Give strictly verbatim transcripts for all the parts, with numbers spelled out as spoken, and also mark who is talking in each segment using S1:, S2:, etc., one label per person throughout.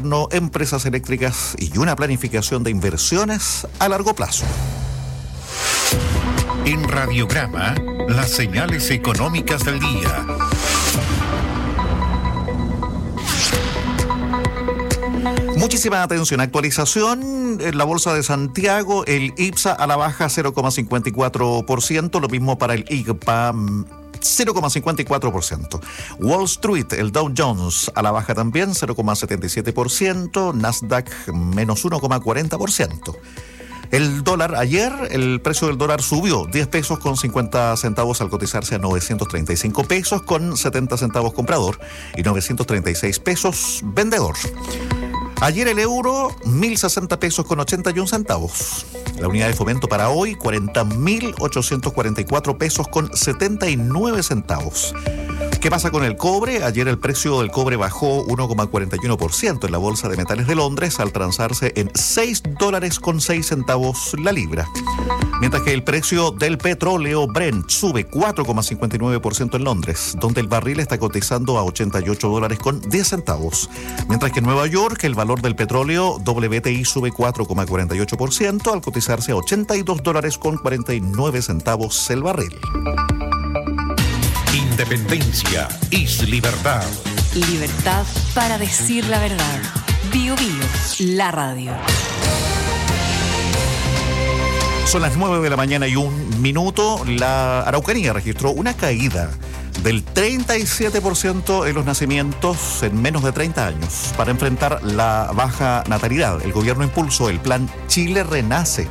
S1: gobierno, empresas eléctricas y una planificación de inversiones a largo plazo.
S2: En Radiograma, las señales económicas del día.
S1: Muchísima atención, actualización en la Bolsa de Santiago, el IPSA a la baja cero coma cincuenta y cuatro por ciento, lo mismo para el I G P A cero coma cincuenta y cuatro por ciento. Wall Street, el Dow Jones a la baja también cero coma setenta y siete por ciento, Nasdaq menos uno coma cuarenta por ciento. El dólar, ayer el precio del dólar subió diez pesos con cincuenta centavos al cotizarse a novecientos treinta y cinco pesos con setenta centavos comprador y novecientos treinta y seis pesos vendedor. Ayer el euro, mil sesenta pesos con ochenta y un centavos. La unidad de fomento para hoy, cuarenta mil ochocientos cuarenta y cuatro pesos con setenta y nueve centavos. ¿Qué pasa con el cobre? Ayer el precio del cobre bajó uno coma cuarenta y uno por ciento en la Bolsa de Metales de Londres al transarse en seis dólares con seis centavos la libra. Mientras que el precio del petróleo Brent sube cuatro coma cincuenta y nueve por ciento en Londres, donde el barril está cotizando a ochenta y ocho dólares con diez centavos. Mientras que en Nueva York el valor del petróleo W T I sube cuatro coma cuarenta y ocho por ciento al cotizarse a ochenta y dos dólares con cuarenta y nueve centavos el barril.
S2: Independencia es libertad.
S3: Libertad para decir la verdad. Bio Bio, la radio.
S1: Son las nueve de la mañana y un minuto. La Araucanía registró una caída del treinta y siete por ciento en los nacimientos en menos de treinta años. Para enfrentar la baja natalidad, el gobierno impulsó el plan Chile Renace.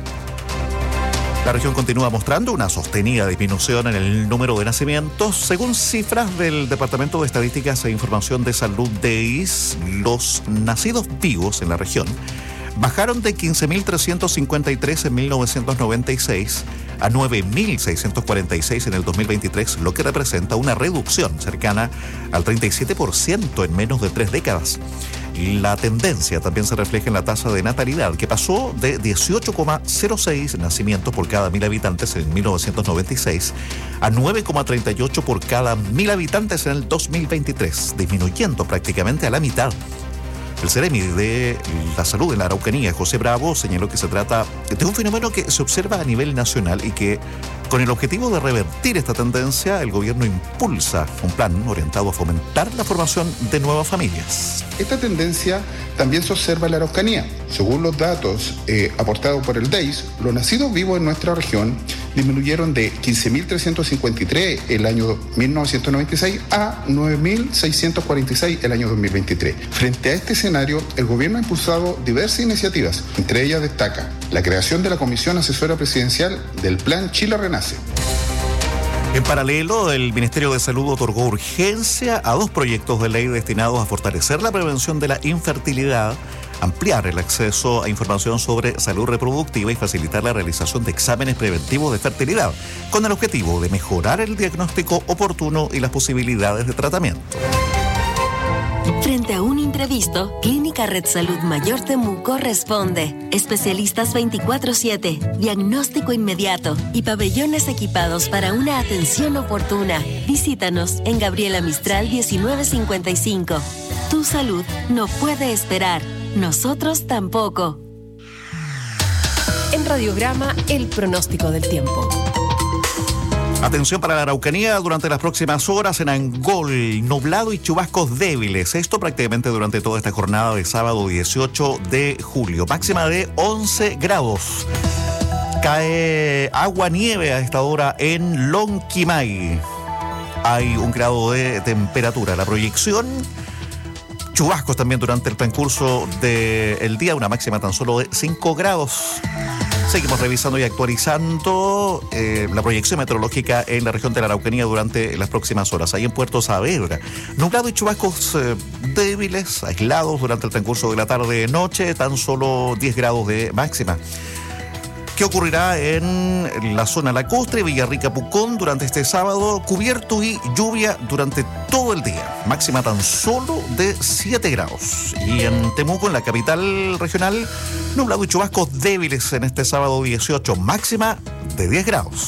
S1: La región continúa mostrando una sostenida disminución en el número de nacimientos. Según cifras del Departamento de Estadísticas e Información de Salud D E I S, los nacidos vivos en la región bajaron de quince mil trescientos cincuenta y tres en mil novecientos noventa y seis a nueve mil seiscientos cuarenta y seis en el dos mil veintitrés, lo que representa una reducción cercana al treinta y siete por ciento en menos de tres décadas. La tendencia también se refleja en la tasa de natalidad, que pasó de dieciocho coma cero seis nacimientos por cada mil habitantes en mil novecientos noventa y seis a nueve coma treinta y ocho por cada mil habitantes en el dos mil veintitrés, disminuyendo prácticamente a la mitad. El Ceremi de la Salud de la Araucanía, José Bravo, señaló que se trata de un fenómeno que se observa a nivel nacional y que, con el objetivo de revertir esta tendencia, el gobierno impulsa un plan orientado a fomentar la formación de nuevas familias.
S4: Esta tendencia también se observa en la Araucanía. Según los datos eh, aportados por el D E I S, los nacidos vivos en nuestra región disminuyeron de quince mil trescientos cincuenta y tres el año mil novecientos noventa y seis a nueve mil seiscientos cuarenta y seis el año dos mil veintitrés. Frente a este escenario, el gobierno ha impulsado diversas iniciativas. Entre ellas destaca la creación de la Comisión Asesora Presidencial del Plan Chile Renace.
S1: En paralelo, el Ministerio de Salud otorgó urgencia a dos proyectos de ley destinados a fortalecer la prevención de la infertilidad, ampliar el acceso a información sobre salud reproductiva y facilitar la realización de exámenes preventivos de fertilidad, con el objetivo de mejorar el diagnóstico oportuno y las posibilidades de tratamiento.
S5: Frente a un imprevisto, Clínica Red Salud Mayor Temuco responde. Especialistas veinticuatro siete, diagnóstico inmediato y pabellones equipados para una atención oportuna. Visítanos en Gabriela Mistral diecinueve cincuenta y cinco. Tu salud no puede esperar. Nosotros tampoco.
S3: En Radiograma, el pronóstico del tiempo.
S1: Atención para la Araucanía durante las próximas horas en Angol, nublado y chubascos débiles. Esto prácticamente durante toda esta jornada de sábado dieciocho de julio. Máxima de once grados. Cae agua nieve a esta hora en Lonquimay. Hay un grado de temperatura. La proyección, chubascos también durante el transcurso del día, una máxima tan solo de cinco grados. Seguimos revisando y actualizando eh, la proyección meteorológica en la región de la Araucanía durante las próximas horas. Ahí en Puerto Saavedra, nublado y chubascos eh, débiles, aislados durante el transcurso de la tarde-noche, tan solo diez grados de máxima. ¿Qué ocurrirá en la zona lacustre, Villarrica, Pucón durante este sábado? Cubierto y lluvia durante todo el día. Máxima tan solo de siete grados. Y en Temuco, en la capital regional, nublado y chubascos débiles en este sábado dieciocho. Máxima de diez grados.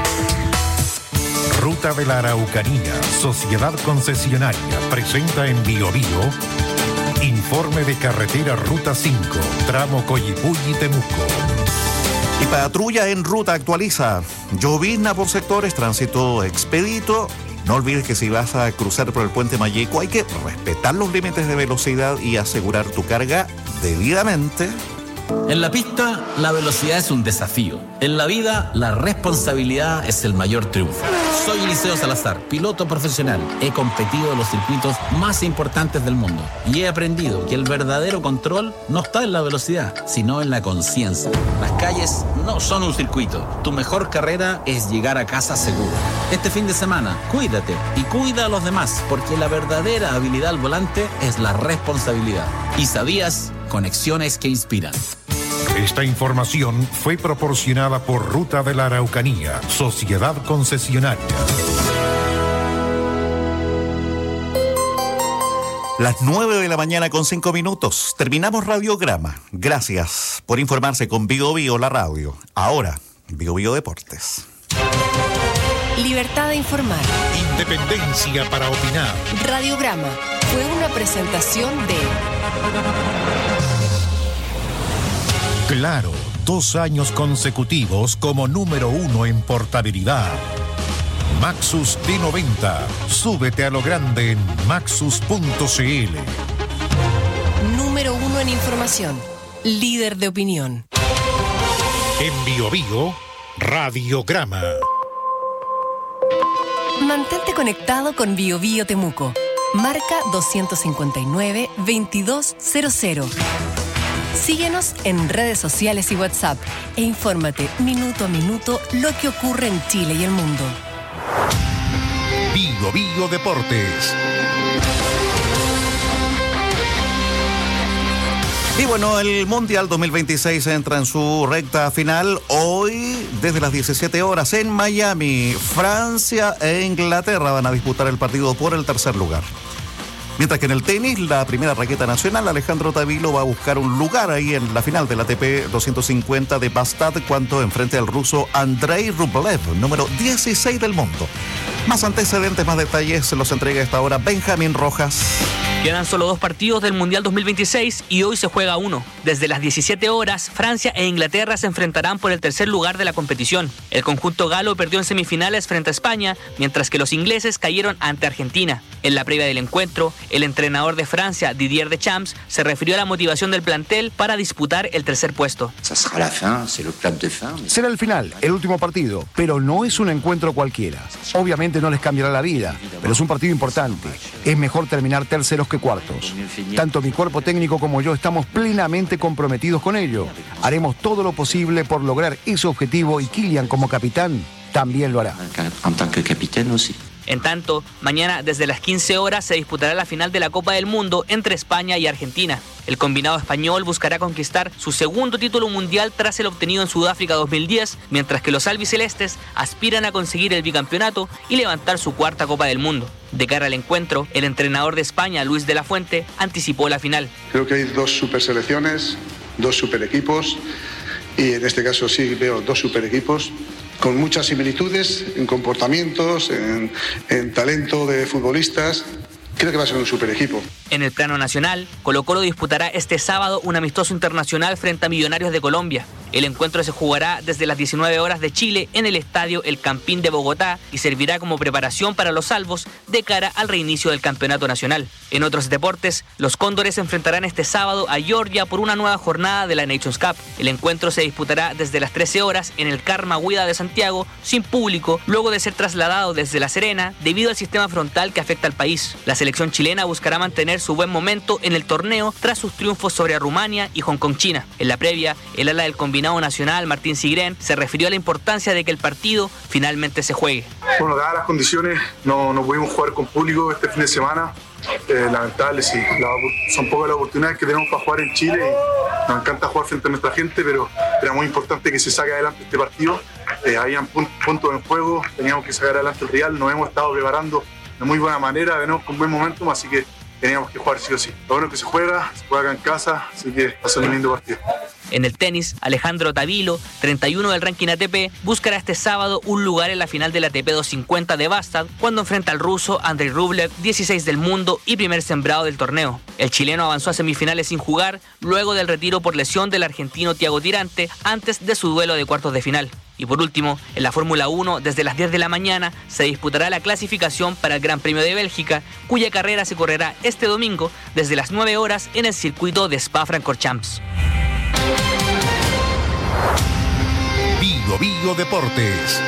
S2: Ruta de la Araucanía, Sociedad Concesionaria, presenta en Bio Bio Informe de carretera Ruta cinco, tramo Coyipulli-Temuco.
S1: Y Patrulla en Ruta actualiza. Llovizna por sectores, tránsito expedito. No olvides que si vas a cruzar por el puente Mayeco hay que respetar los límites de velocidad y asegurar tu carga debidamente.
S6: En la pista, la velocidad es un desafío. En la vida, la responsabilidad es el mayor triunfo. Soy Eliseo Salazar, piloto profesional. He competido en los circuitos más importantes del mundo y he aprendido que el verdadero control no está en la velocidad, sino en la conciencia. Las calles no son un circuito. Tu mejor carrera es llegar a casa seguro. Este fin de semana, cuídate y cuida a los demás, porque la verdadera habilidad al volante es la responsabilidad. ¿Y sabías? Conexiones que inspiran.
S2: Esta información fue proporcionada por Ruta de la Araucanía, Sociedad Concesionaria.
S1: Las nueve de la mañana con cinco minutos. Terminamos Radiograma. Gracias por informarse con Bio Bio, la radio. Ahora, Bio Bio Deportes.
S3: Libertad de informar.
S2: Independencia para opinar.
S3: Radiograma fue una presentación de...
S2: Claro, dos años consecutivos como número uno en portabilidad. Maxus T noventa. Súbete a lo grande en maxus punto c l.
S3: Número uno en información. Líder de opinión.
S2: En Bio Bio, Radiograma.
S3: Mantente conectado con Bio Bio Temuco. Marca dos cinco nueve, veintidós cero cero. Síguenos en redes sociales y WhatsApp e infórmate minuto a minuto lo que ocurre en Chile y el mundo.
S2: Bio Bio Deportes.
S1: Y bueno, el Mundial dos mil veintiséis entra en su recta final. Hoy, desde las diecisiete horas, en Miami, Francia e Inglaterra van a disputar el partido por el tercer lugar. Mientras que en el tenis, la primera raqueta nacional, Alejandro Tavilo, va a buscar un lugar ahí en la final del A T P doscientos cincuenta de Bastad, cuando enfrente al ruso Andrei Rublev, número dieciséis del mundo. Más antecedentes, más detalles, se los entrega a esta hora Benjamín Rojas.
S7: Quedan solo dos partidos del Mundial dos mil veintiséis y hoy se juega uno. Desde las diecisiete horas, Francia e Inglaterra se enfrentarán por el tercer lugar de la competición. El conjunto galo perdió en semifinales frente a España, mientras que los ingleses cayeron ante Argentina. En la previa del encuentro, el entrenador de Francia, Didier Deschamps, se refirió a la motivación del plantel para disputar el tercer puesto.
S8: Será el final, el último partido, pero no es un encuentro cualquiera. Obviamente no les cambiará la vida, pero es un partido importante. Es mejor terminar terceros que cuartos. Tanto mi cuerpo técnico como yo estamos plenamente comprometidos con ello. Haremos todo lo posible por lograr ese objetivo y Kylian, como capitán, también lo hará.
S7: En tanto, mañana desde las quince horas se disputará la final de la Copa del Mundo entre España y Argentina. El combinado español buscará conquistar su segundo título mundial tras el obtenido en Sudáfrica dos mil diez, mientras que los albicelestes aspiran a conseguir el bicampeonato y levantar su cuarta Copa del Mundo. De cara al encuentro, el entrenador de España, Luis de la Fuente, anticipó la final.
S9: Creo que hay dos super selecciones, dos super equipos, y en este caso sí veo dos super equipos con muchas similitudes en comportamientos, en, en talento de futbolistas. Creo que va a ser un super equipo.
S7: En el plano nacional, Colo-Colo disputará este sábado un amistoso internacional frente a Millonarios de Colombia. El encuentro se jugará desde las diecinueve horas de Chile en el estadio El Campín de Bogotá y servirá como preparación para los salvos de cara al reinicio del campeonato nacional. En otros deportes, los Cóndores se enfrentarán este sábado a Georgia por una nueva jornada de la Nations Cup. El encuentro se disputará desde las trece horas en el Karma Huida de Santiago, sin público, luego de ser trasladado desde La Serena debido al sistema frontal que afecta al país. La selección chilena buscará mantener su buen momento en el torneo tras sus triunfos sobre Rumania y Hong Kong, China. En la previa, el ala del combinado nacional, Martín Sigrén, se refirió a la importancia de que el partido finalmente se juegue.
S9: Bueno, dadas las condiciones, no, no pudimos jugar con público este fin de semana. Eh, lamentable, sí. La, son pocas las oportunidades que tenemos para jugar en Chile y nos encanta jugar frente a nuestra gente, pero era muy importante que se saque adelante este partido. Eh, habían puntos en juego, teníamos que sacar adelante el Real, nos hemos estado preparando de muy buena manera, venimos con buen momentum, así que teníamos que jugar sí o sí. Lo bueno es que se juega, se juega acá en casa, así que va a ser un lindo partido.
S7: En el tenis, Alejandro Tavilo, treinta y uno del ranking A T P, buscará este sábado un lugar en la final del A T P doscientos cincuenta de Bastad cuando enfrenta al ruso Andrei Rublev, dieciséis del mundo y primer sembrado del torneo. El chileno avanzó a semifinales sin jugar luego del retiro por lesión del argentino Thiago Tirante antes de su duelo de cuartos de final. Y por último, en la Fórmula uno, desde las diez de la mañana se disputará la clasificación para el Gran Premio de Bélgica, cuya carrera se correrá este domingo desde las nueve horas en el circuito de Spa-Francorchamps.
S2: Bio Bio Deportes.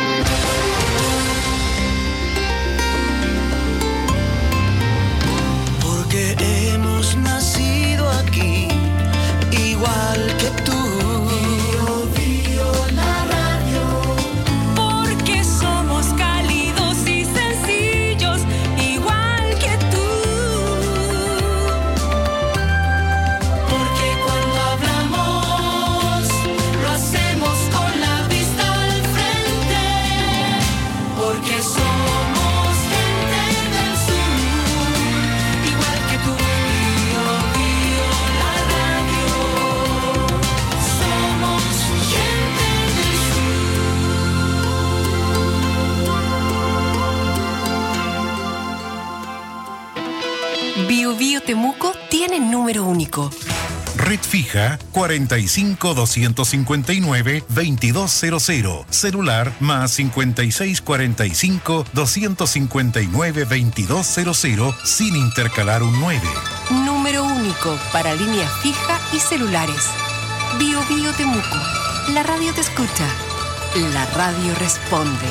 S10: Porque hemos nacido aquí, igual que tú. Bio Bio la radio.
S11: Porque somos cálidos y sencillos, igual que tú. Porque cuando hablamos, lo hacemos con la vista al frente. Porque somos gente del sur, igual que tú. Bio Bio la radio. Somos gente del
S3: sur. Bio Bio Temuco tiene número único.
S2: Red fija cuarenta y cinco, doscientos cincuenta y nueve, veintidós cero cero. Celular más cincuenta y seis, cuarenta y cinco, doscientos cincuenta y nueve, veintidós cero cero sin intercalar un nueve.
S3: Número único para línea fija y celulares. Bio Bio Temuco. La radio te escucha. La radio responde.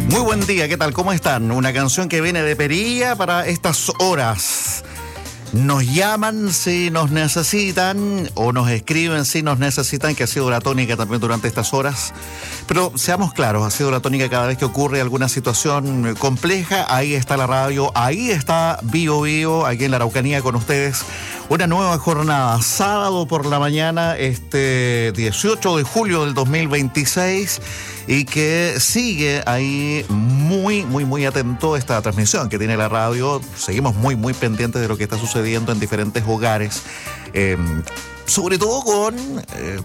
S1: Muy buen día, ¿qué tal? ¿Cómo están? Una canción que viene de Perilla para estas horas. Nos llaman si nos necesitan o nos escriben si nos necesitan, que ha sido la tónica también durante estas horas. Pero seamos claros, ha sido la tónica cada vez que ocurre alguna situación compleja. Ahí está la radio, ahí está Bio Bio, aquí en la Araucanía con ustedes. Una nueva jornada, sábado por la mañana, este dieciocho de julio del dos mil veintiséis, y que sigue ahí muy, muy, muy atento a esta transmisión que tiene la radio. Seguimos muy, muy pendientes de lo que está sucediendo en diferentes hogares, eh, sobre todo con eh,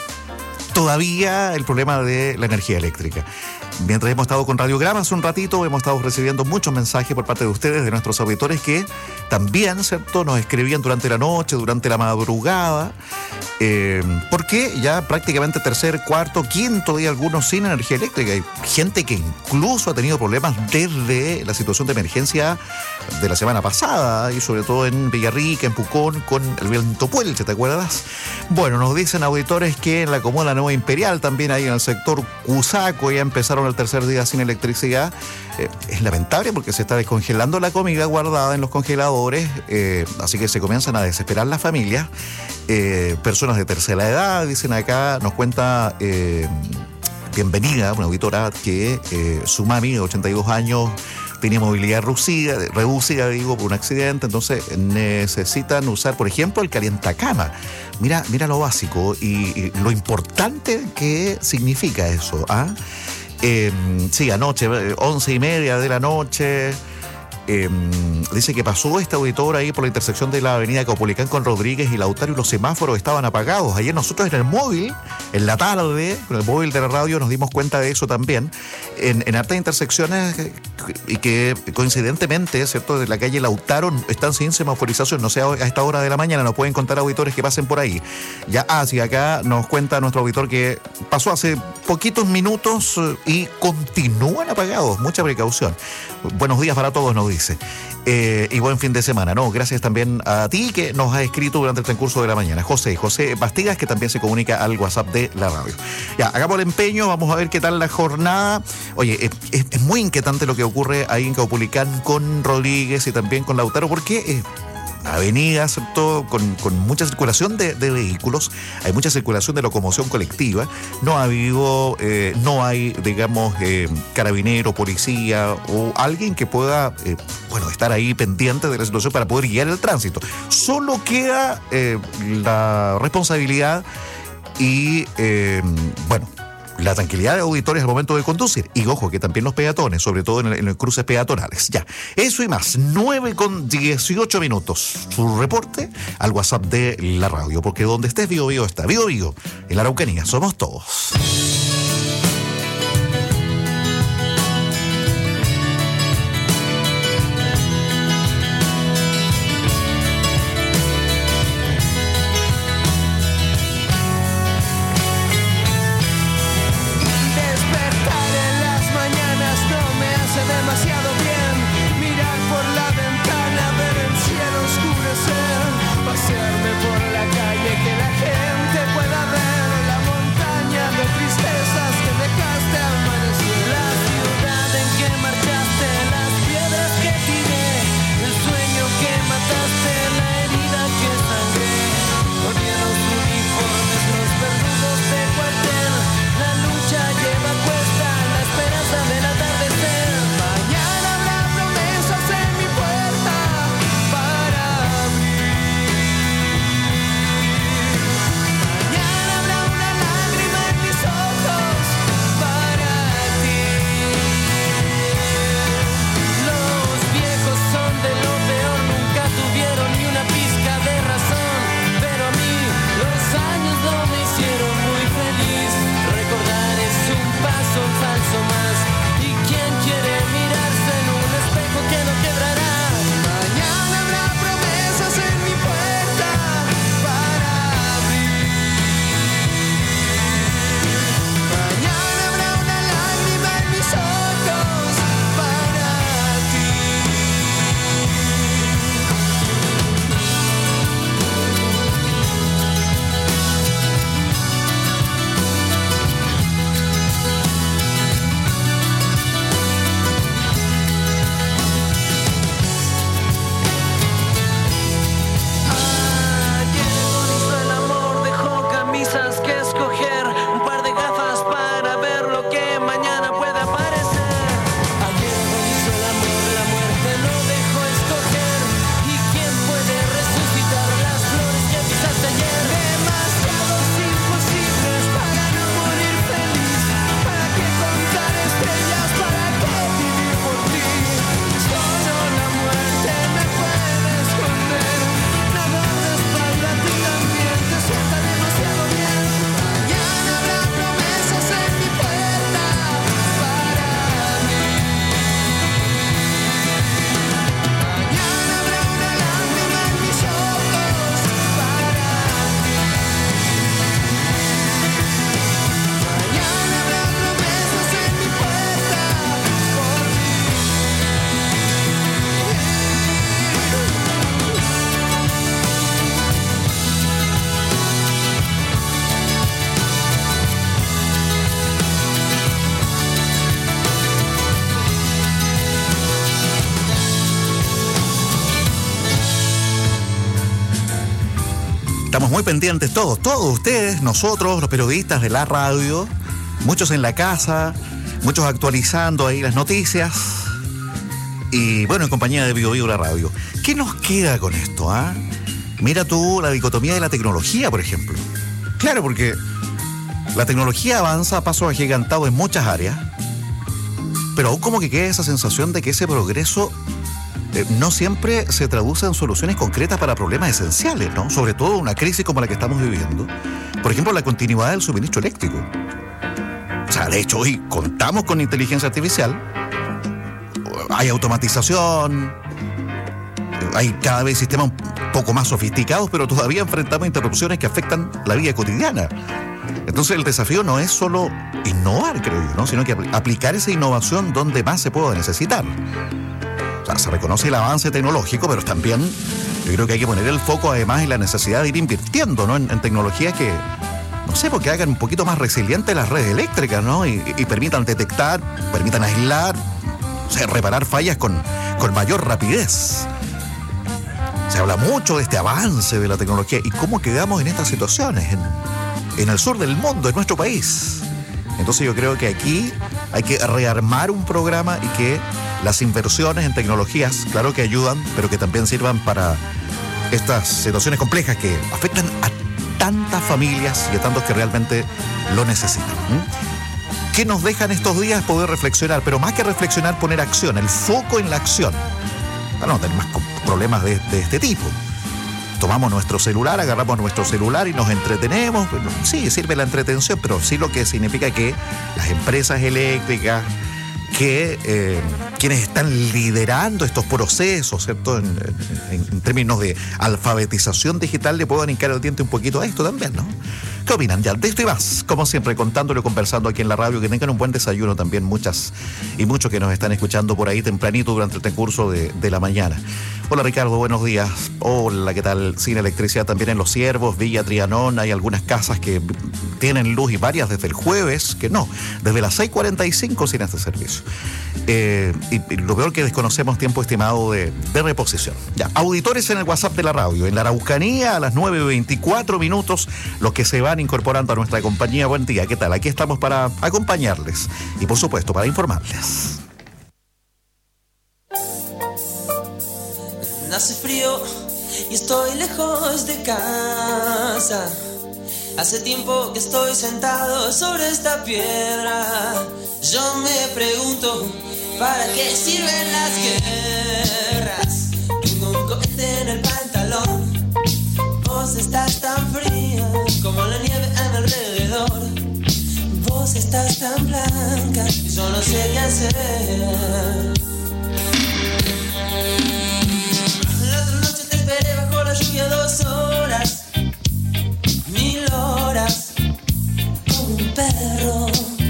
S1: todavía el problema de la energía eléctrica. Mientras hemos estado con Radiograma hace un ratito, hemos estado recibiendo muchos mensajes por parte de ustedes, de nuestros auditores, que también, ¿cierto?, nos escribían durante la noche, durante la madrugada, eh, porque ya prácticamente tercer, cuarto, quinto día algunos sin energía eléctrica. Hay gente que incluso ha tenido problemas desde la situación de emergencia de la semana pasada, y sobre todo en Villarrica, en Pucón, con el viento Puelche, ¿te acuerdas? Bueno, nos dicen auditores que en la comuna Nueva Imperial, también ahí en el sector Cusaco, ya empezaron el tercer día sin electricidad. Eh, es lamentable porque se está descongelando la comida guardada en los congeladores, eh, así que se comienzan a desesperar las familias. Eh, personas de tercera edad, dicen acá, nos cuenta eh, Bienvenida, una auditora, que eh, su mami de ochenta y dos años tenía movilidad reducida, reducida, digo, por un accidente, entonces necesitan usar, por ejemplo, el calientacama. Mira, mira lo básico y, y lo importante que significa eso, ¿ah? Eh, sí, anoche, once y media de la noche, eh, dice que pasó este auditor ahí por la intersección de la avenida Caupolicán con Rodríguez y Lautaro, y los semáforos estaban apagados. Ayer nosotros en el móvil, en la tarde, con el móvil de la radio, nos dimos cuenta de eso también, en, en hartas intersecciones, y que coincidentemente, ¿cierto?, de la calle Lautaro están sin semaforización. No sé, a esta hora de la mañana nos pueden contar auditores que pasen por ahí. Ya, ah, sí, acá nos cuenta nuestro auditor que pasó hace poquitos minutos y continúan apagados. Mucha precaución. Buenos días para todos, nos dice. Eh, y buen fin de semana, ¿no? Gracias también a ti que nos has escrito durante el transcurso de la mañana. José, José Bastidas, que también se comunica al WhatsApp de la radio. Ya, hagamos el empeño, vamos a ver qué tal la jornada. Oye, es, es, es muy inquietante lo que ocurre ahí en Caupolicán con Rodríguez y también con Lautaro, porque eh, avenidas, ¿cierto?, con, con mucha circulación de, de vehículos, hay mucha circulación de locomoción colectiva, no ha habido, eh, no hay, digamos, eh, carabinero, policía o alguien que pueda, eh, bueno, estar ahí pendiente de la situación para poder guiar el tránsito. Solo queda eh, la responsabilidad y, eh, bueno, la tranquilidad de auditores al momento de conducir. Y ojo, que también los peatones, sobre todo en, en los cruces peatonales. Ya, eso y más. nueve con dieciocho minutos. Su reporte al WhatsApp de la radio, porque donde estés Bio Bio está. Bio Bio, en la Araucanía, somos todos.
S11: Pasearme por la calle, que la gente pueda ver la montaña de tristeza.
S1: Estamos muy pendientes todos, todos ustedes, nosotros, los periodistas de la radio, muchos en la casa, muchos actualizando ahí las noticias y bueno, en compañía de Bio Bio la radio. ¿Qué nos queda con esto? Ah? Mira tú la dicotomía de la tecnología, por ejemplo. Claro, porque la tecnología avanza a pasos agigantados en muchas áreas, pero aún como que queda esa sensación de que ese progreso eh, no siempre se traduce en soluciones concretas para problemas esenciales, ¿no? Sobre todo una crisis como la que estamos viviendo. Por ejemplo, la continuidad del suministro eléctrico. O sea, de hecho, hoy contamos con inteligencia artificial, hay automatización, hay cada vez sistemas un poco más sofisticados, pero todavía enfrentamos interrupciones que afectan la vida cotidiana. Entonces el desafío no es solo innovar, creo yo, ¿no? Sino que apl- aplicar esa innovación donde más se pueda necesitar. O sea, se reconoce el avance tecnológico, pero también yo creo que hay que poner el foco además en la necesidad de ir invirtiendo, ¿no? En, en tecnologías que, no sé, porque hagan un poquito más resilientes las redes eléctricas, ¿no? Y, y permitan detectar, permitan aislar, o sea, reparar fallas con, con mayor rapidez. Se habla mucho de este avance de la tecnología y cómo quedamos en estas situaciones, en, en el sur del mundo, en nuestro país. Entonces yo creo que aquí hay que rearmar un programa y que las inversiones en tecnologías, claro que ayudan, pero que también sirvan para estas situaciones complejas que afectan a tantas familias y a tantos que realmente lo necesitan. ¿Mm? ¿Qué nos dejan estos días? Poder reflexionar, pero más que reflexionar, poner acción, el foco en la acción, para no tener más problemas de, de este tipo. Tomamos nuestro celular, agarramos nuestro celular y nos entretenemos. Sí, sirve la entretención, pero sí lo que significa que las empresas eléctricas, que eh, quienes están liderando estos procesos, ¿cierto? En, en, en términos de alfabetización digital, le puedan hincar el diente un poquito a esto también, ¿no? ¿Qué opinan? Ya, de esto y más, como siempre, contándolo y conversando aquí en la radio, que tengan un buen desayuno también, muchas y muchos que nos están escuchando por ahí tempranito durante el transcurso de, de la mañana. Hola Ricardo, buenos días. Hola, ¿qué tal? Sin electricidad también en Los Ciervos, Villa Trianón, hay algunas casas que tienen luz y varias desde el jueves, que no, desde las seis cuarenta y cinco sin este servicio. Eh, y, y lo peor que desconocemos tiempo estimado de, de reposición. Ya, auditores en el WhatsApp de la radio, en la Araucanía a las nueve veinticuatro minutos, los que se van incorporando a nuestra compañía. Buen día, ¿qué tal? Aquí estamos para acompañarles y por supuesto para informarles.
S10: Hace frío y estoy lejos de casa. Hace tiempo que estoy sentado sobre esta piedra. Yo me pregunto, ¿para qué sirven las guerras? Tengo un cohete en el pantalón. Vos estás tan fría como la nieve a mi alrededor. Vos estás tan blanca y yo no sé qué hacer. La otra noche te esperé bajo la lluvia dos horas, mil horas, como un perro.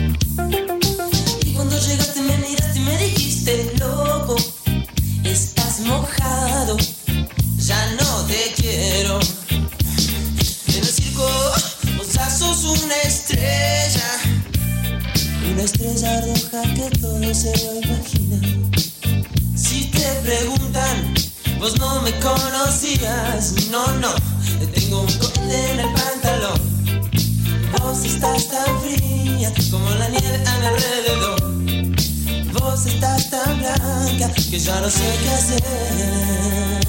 S10: Y cuando llegaste me miraste y me dijiste, loco, estás mojado, ya no te quiero. En el circo vos ya sos una estrella, una estrella roja que todo se lo imagina. Si te preguntan, vos no me conocías, no, no, tengo un cohete en el pantalón. Vos estás tan fría como la nieve a mi alrededor. Vos estás tan blanca que ya no sé qué hacer.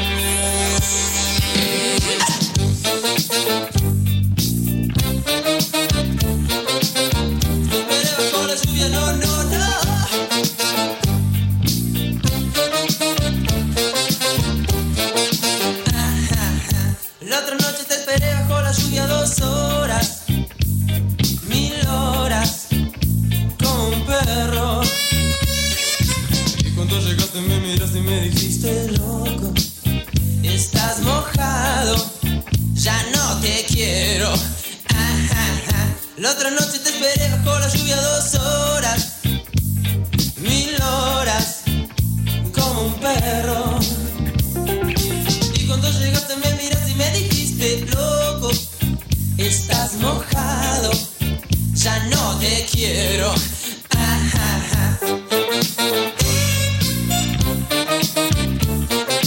S10: Pero bajo la lluvia, no, no, no. La otra noche te esperé bajo la lluvia dos horas, mil horas, como un perro. Y cuando llegaste me miraste y me dijiste, loco, estás mojado, ya no te quiero. La otra noche te esperé bajo la lluvia dos horas, mil horas, como un perro. Y cuando llegaste me miraste y me dijiste, loco, estás mojado, ya no te quiero. Ah, ah, ah.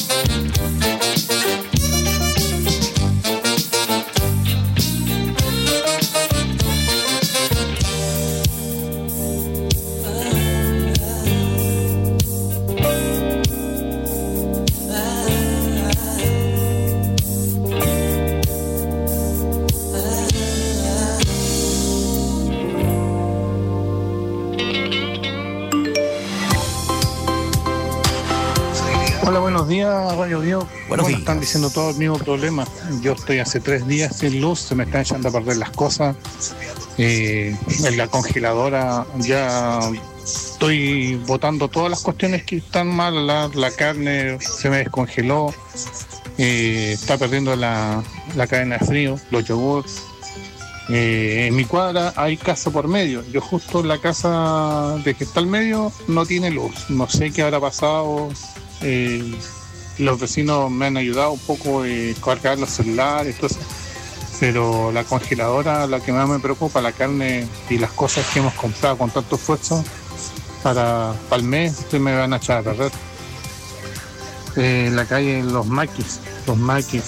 S12: Hola, buenos días, Radio Bio.
S1: Buenos
S12: bueno,
S1: días.
S12: Están diciendo todo el mismo problema. Yo estoy hace tres días sin luz, se me están echando a perder las cosas. Eh, en la congeladora ya estoy botando todas las cuestiones que están mal. La, la carne se me descongeló, eh, está perdiendo la, la cadena de frío, los yogurts. Eh, en mi cuadra hay casa por medio. Yo justo en la casa de que está al medio no tiene luz. No sé qué habrá pasado. Eh, los vecinos me han ayudado un poco a eh, cargar los celulares, todo eso. Pero la congeladora, la que más me preocupa, la carne y las cosas que hemos comprado con tanto esfuerzo para, para el mes, se me van a echar a perder. Eh, en la calle Los Maquis, Los Maquis.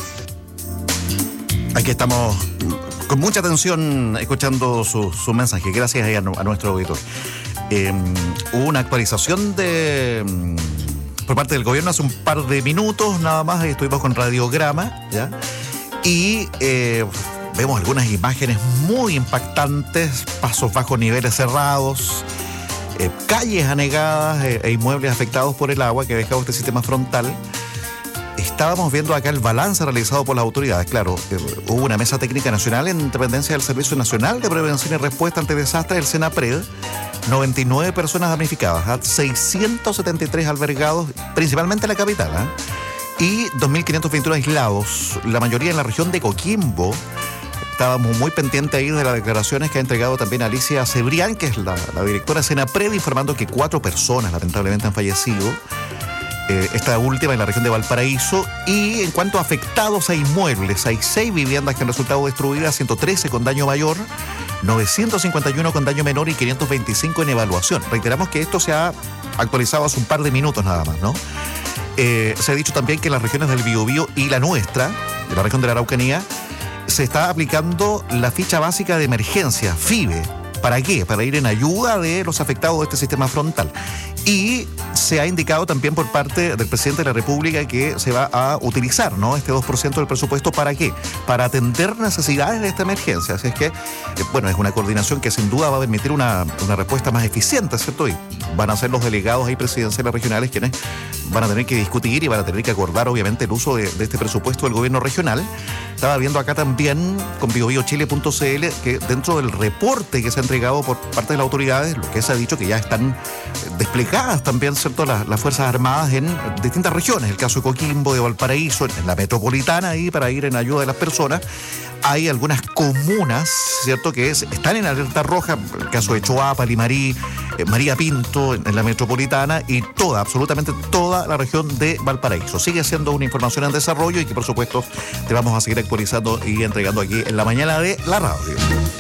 S1: Aquí estamos con mucha atención escuchando su, su mensaje. Gracias a, a nuestro auditor. Eh, hubo una actualización de... por parte del gobierno hace un par de minutos nada más. Estuvimos con radiograma, ¿ya? Y eh, vemos algunas imágenes muy impactantes, pasos bajo niveles cerrados, eh, calles anegadas eh, e inmuebles afectados por el agua que ha dejado este sistema frontal. Estábamos viendo acá el balance realizado por las autoridades. Claro, eh, hubo una mesa técnica nacional en dependencia del Servicio Nacional de Prevención y Respuesta ante Desastres, el SENAPRED. noventa y nueve personas damnificadas, ¿eh? seiscientos setenta y tres albergados, principalmente en la capital, ¿eh? Y dos mil quinientos veintiuno aislados, la mayoría en la región de Coquimbo. Estábamos muy pendientes ahí de las declaraciones que ha entregado también Alicia Cebrián, que es la, la directora de SENAPRED, informando que cuatro personas lamentablemente han fallecido. Eh, esta última en la región de Valparaíso. Y en cuanto a afectados a inmuebles, hay seis viviendas que han resultado destruidas, ciento trece con daño mayor, novecientos cincuenta y uno con daño menor y quinientos veinticinco en evaluación. Reiteramos que esto se ha actualizado hace un par de minutos nada más, ¿no? Eh, se ha dicho también que en las regiones del Biobío y la nuestra, de la región de la Araucanía, se está aplicando la ficha básica de emergencia, FIBE. ¿Para qué? Para ir en ayuda de los afectados de este sistema frontal. Y se ha indicado también por parte del presidente de la República que se va a utilizar, ¿no?, este dos por ciento del presupuesto. ¿Para qué? Para atender necesidades de esta emergencia. Así es que, eh, bueno, es una coordinación que sin duda va a permitir una, una respuesta más eficiente, ¿cierto? Y van a ser los delegados ahí presidenciales regionales quienes van a tener que discutir y van a tener que acordar, obviamente, el uso de, de este presupuesto del gobierno regional. Estaba viendo acá también con biobiochile punto c l que dentro del reporte que se ha entregado por parte de las autoridades, lo que se ha dicho que ya están desplegadas también, ¿cierto?, las, las Fuerzas Armadas en distintas regiones, el caso de Coquimbo, de Valparaíso, en la metropolitana ahí para ir en ayuda de las personas. Hay algunas comunas, ¿cierto?, que es, están en alerta roja, el caso de Choapa, Limarí, eh, María Pinto, en, en la metropolitana, y toda, absolutamente toda la región de Valparaíso. Sigue siendo una información en desarrollo y que, por supuesto, te vamos a seguir actualizando y entregando aquí en la mañana de la radio.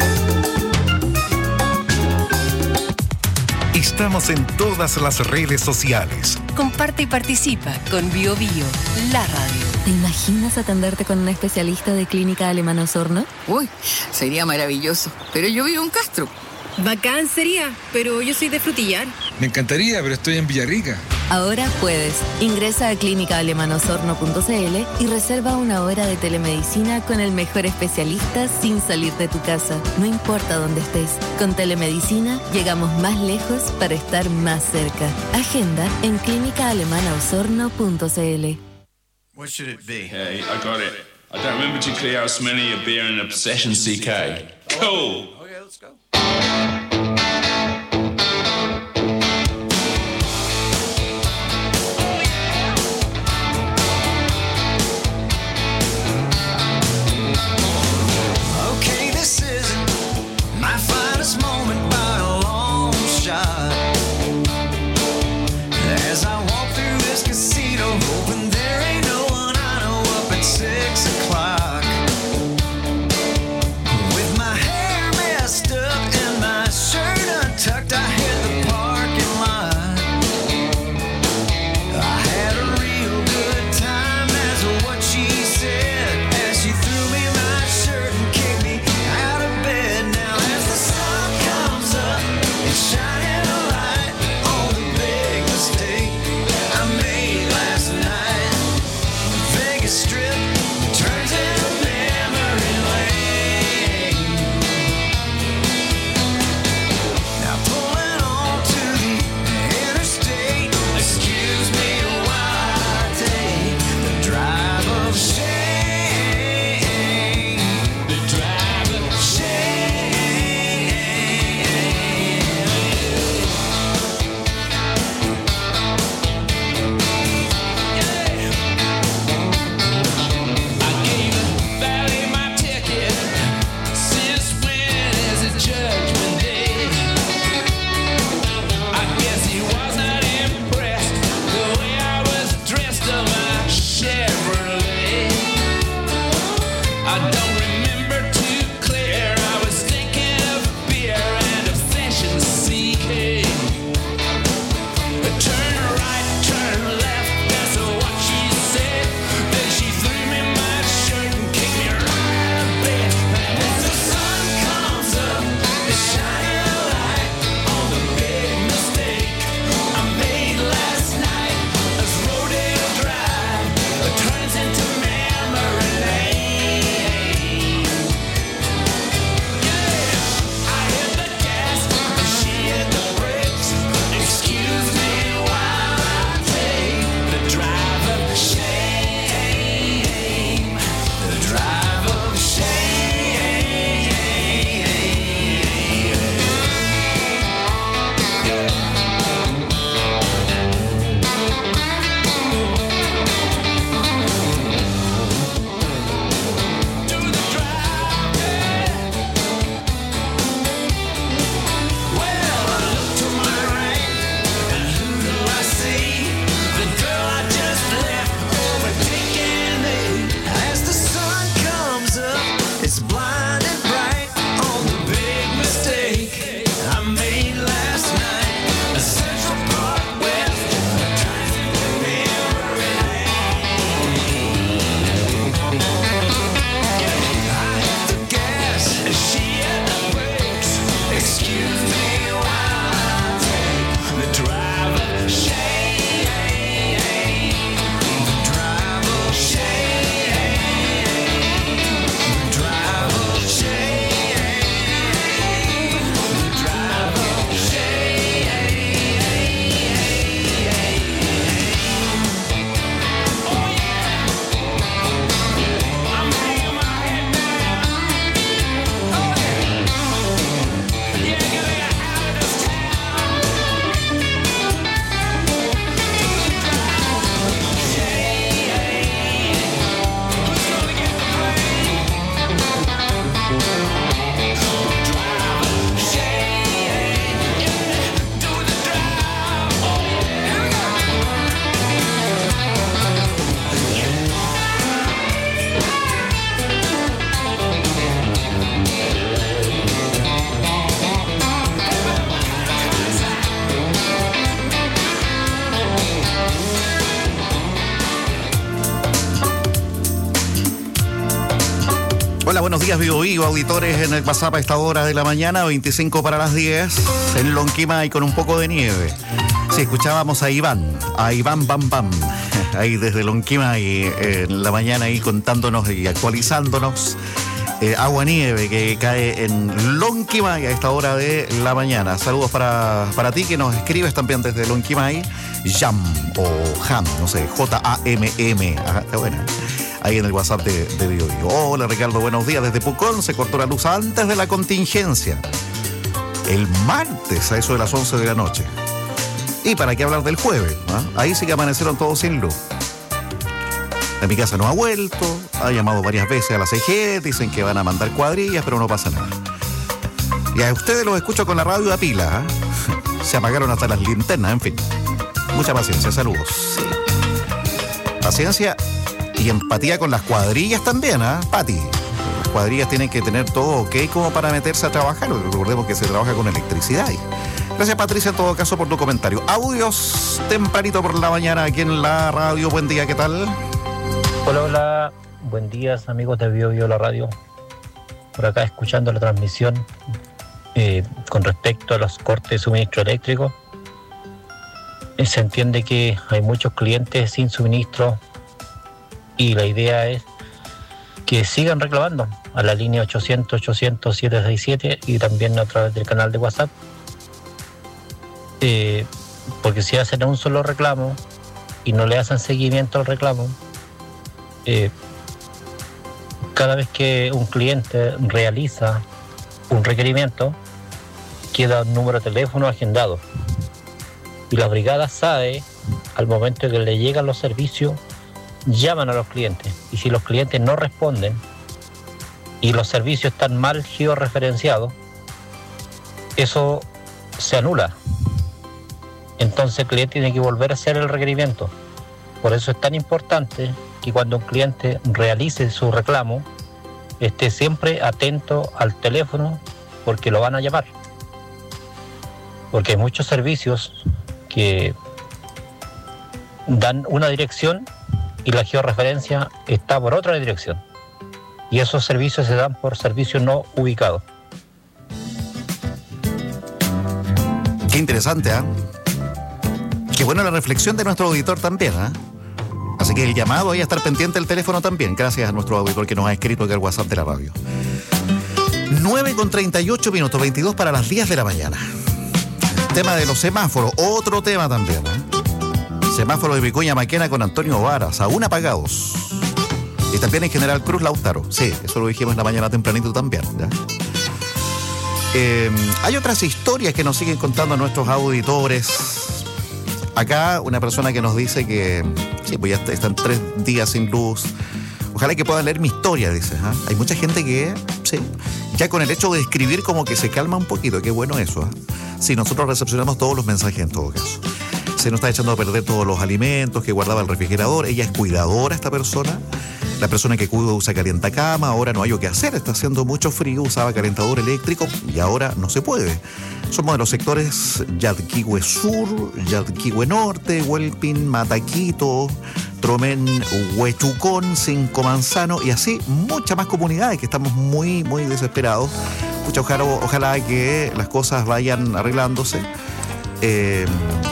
S2: Estamos en todas las redes sociales.
S3: Comparte y participa con Bio Bio, la radio.
S5: ¿Te imaginas atenderte con un especialista de Clínica Alemana Osorno?
S13: Uy, sería maravilloso. Pero yo vivo en Castro.
S14: Bacán sería, pero yo soy de Frutillar.
S15: Me encantaría, pero estoy en Villarrica.
S5: Ahora puedes. Ingresa a clínica alemana osorno punto c l y reserva una hora de telemedicina con el mejor especialista sin salir de tu casa. No importa dónde estés. Con telemedicina llegamos más lejos para estar más cerca. Agenda en clínica alemana osorno punto c l.
S16: What should it be? Hey, I got it. I don't remember to clear out smelling your beer in Obsession C K. Cool. Okay, let's go.
S11: Okay, this isn't my finest moment by a long shot. As I walk through this casino, hoping there ain't no one I know up at six o'clock. With my hair messed up
S1: Hola, buenos días, Vivo Vivo, auditores en el WhatsApp a esta hora de la mañana, veinticinco para las diez, en Lonquimay con un poco de nieve. Sí, escuchábamos a Iván, a Iván Bam Bam, ahí desde Lonquimay en la mañana, ahí contándonos y actualizándonos. Eh, agua nieve que cae en Lonquimay a esta hora de la mañana. Saludos para, para ti que nos escribes también desde Lonquimay, Jam o Ham, no sé, J A M M, ajá, está buena. Ahí en el WhatsApp de, de Bio Bio. Hola Ricardo, buenos días. Desde Pucón se cortó la luz antes de la contingencia. El martes a eso de las once de la noche. ¿Y para qué hablar del jueves? ¿eh? Ahí sí que amanecieron todos sin luz. En mi casa no ha vuelto. Ha llamado varias veces a la C G. Dicen que van a mandar cuadrillas, pero no pasa nada. Y a ustedes los escucho con la radio a pila. ¿eh? Se apagaron hasta las linternas, en fin. Mucha paciencia, saludos. Sí. Paciencia y empatía con las cuadrillas también, ¿ah? ¿eh? Pati, las cuadrillas tienen que tener todo ok como para meterse a trabajar. Recordemos que se trabaja con electricidad. Gracias, Patricia, en todo caso, por tu comentario. Audios tempranito por la mañana aquí en la radio. Buen día, ¿qué tal?
S17: Hola, hola. Buen día, amigos de Bio Bio la radio. Por acá escuchando la transmisión eh, con respecto a los cortes de suministro eléctrico. Eh, se entiende que hay muchos clientes sin suministro. Y la idea es que sigan reclamando a la línea ochocientos, ochocientos, siete seis siete y también a través del canal de WhatsApp. Eh, porque si hacen un solo reclamo y no le hacen seguimiento al reclamo, eh, cada vez que un cliente realiza un requerimiento, queda un número de teléfono agendado. Y la brigada sabe, al momento que le llegan los servicios, llaman a los clientes, y si los clientes no responden y los servicios están mal georreferenciados, eso se anula. Entonces el cliente tiene que volver a hacer el requerimiento. Por eso es tan importante que cuando un cliente realice su reclamo esté siempre atento al teléfono, porque lo van a llamar. Porque hay muchos servicios que dan una dirección y la georreferencia está por otra dirección. Y esos servicios se dan por servicios no ubicados.
S1: Qué interesante, ¿ah? ¿eh? Qué buena la reflexión de nuestro auditor también, ¿ah? ¿eh? Así que el llamado ahí a estar pendiente del teléfono también. Gracias a nuestro auditor que nos ha escrito aquí al WhatsApp de la radio. nueve con treinta y ocho minutos, veintidós para las diez de la mañana. Tema de los semáforos, otro tema también, ¿eh? Semáforo de Vicuña Maquena con Antonio Varas, aún apagados. Y también en General Cruz Lautaro. Sí, eso lo dijimos en la mañana tempranito también, ¿ya? Eh, hay otras historias que nos siguen contando nuestros auditores. Acá una persona que nos dice que sí, pues ya están tres días sin luz. Ojalá que puedan leer mi historia, dice. ¿eh? Hay mucha gente que, sí, ya con el hecho de escribir como que se calma un poquito. Qué bueno eso. ¿eh? Sí, nosotros recepcionamos todos los mensajes en todo caso. Se nos está echando a perder todos los alimentos que guardaba el refrigerador. Ella es cuidadora, esta persona. La persona que cuida usa calientacama. Ahora no hay lo que hacer. Está haciendo mucho frío. Usaba calentador eléctrico y ahora no se puede. Somos de los sectores Yadquihue Sur, Yadquihue Norte, Huelpin, Mataquito, Tromén, Huechucón, Cinco Manzano y así muchas más comunidades que estamos muy, muy desesperados. Pucha, ojalá, ojalá que las cosas vayan arreglándose. Eh...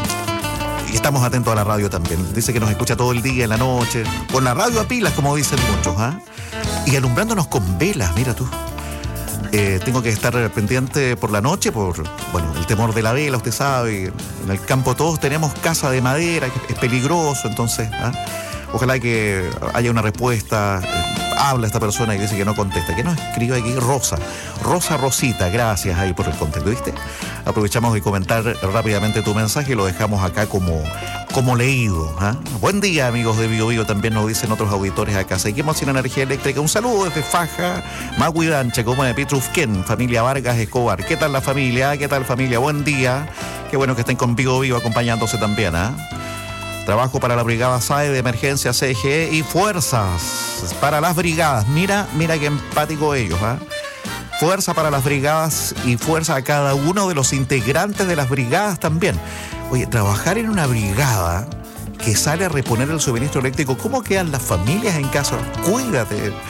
S1: Y estamos atentos a la radio también. Dice que nos escucha todo el día, en la noche. Con la radio a pilas, como dicen muchos. ¿eh? Y alumbrándonos con velas, mira tú. Eh, tengo que estar pendiente por la noche por, bueno, el temor de la vela, usted sabe. En el campo todos tenemos casa de madera, que es peligroso. Entonces, ¿eh? ojalá que haya una respuesta. Eh, habla esta persona y dice que no contesta. Que nos escribe aquí Rosa. Rosa Rosita, gracias ahí por el contacto, ¿viste? Aprovechamos de comentar rápidamente tu mensaje y lo dejamos acá como, como leído. ¿eh? Buen día, amigos de Bio Bio, también nos dicen otros auditores acá. Seguimos sin energía eléctrica. Un saludo desde Faja, Maguidancha, como de Pitrufquén, familia Vargas Escobar. ¿Qué tal la familia? ¿Qué tal familia? Buen día. Qué bueno que estén con Bio Bio acompañándose también, ¿eh? Trabajo para la Brigada S A E de Emergencia C G E y fuerzas para las brigadas. Mira, mira qué empático ellos, ¿eh? Fuerza para las brigadas y fuerza a cada uno de los integrantes de las brigadas también. Oye, trabajar en una brigada que sale a reponer el suministro eléctrico, ¿cómo quedan las familias en casa? Cuídate.